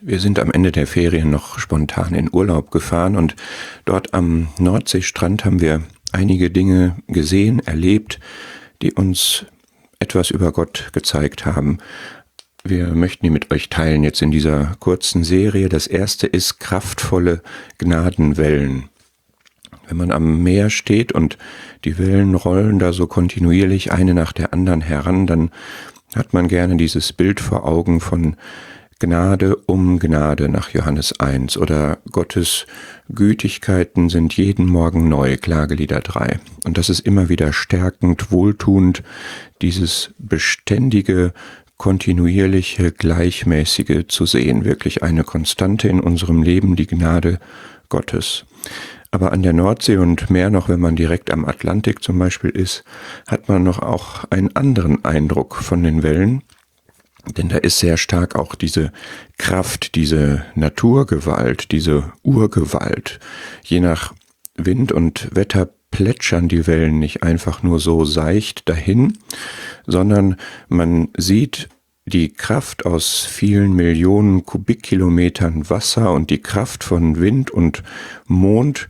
Wir sind am Ende der Ferien noch spontan in Urlaub gefahren und dort am Nordseestrand haben wir einige Dinge gesehen, erlebt, die uns etwas über Gott gezeigt haben. Wir möchten die mit euch teilen jetzt in dieser kurzen Serie. Das erste ist kraftvolle Gnadenwellen. Wenn man am Meer steht und die Wellen rollen da so kontinuierlich eine nach der anderen heran, dann hat man gerne dieses Bild vor Augen von Gnade um Gnade nach Johannes 1 oder Gottes Gütigkeiten sind jeden Morgen neu, Klagelieder 3. Und das ist immer wieder stärkend, wohltuend, dieses beständige, kontinuierliche, gleichmäßige zu sehen, wirklich eine Konstante in unserem Leben, die Gnade Gottes. Aber an der Nordsee und mehr noch, wenn man direkt am Atlantik zum Beispiel ist, hat man noch auch einen anderen Eindruck von den Wellen. Denn da ist sehr stark auch diese Kraft, diese Naturgewalt, diese Urgewalt. Je nach Wind und Wetter plätschern die Wellen nicht einfach nur so seicht dahin, sondern man sieht die Kraft aus vielen Millionen Kubikkilometern Wasser und die Kraft von Wind und Mond,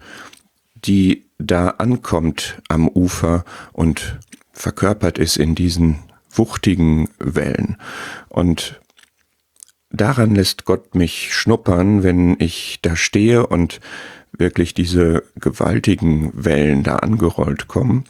die da ankommt am Ufer und verkörpert ist in diesen wuchtigen Wellen. Und daran lässt Gott mich schnuppern, wenn ich da stehe und wirklich diese gewaltigen Wellen da angerollt kommen.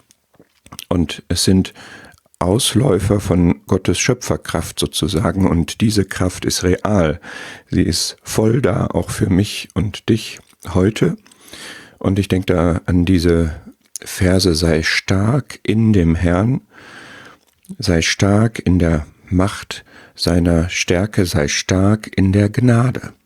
Und es sind Ausläufer von Gottes Schöpferkraft sozusagen, und diese Kraft ist real. Sie ist voll da, auch für mich und dich heute. Und ich denke da an diese Verse: sei stark in dem Herrn, sei stark in der Macht seiner Stärke, sei stark in der Gnade.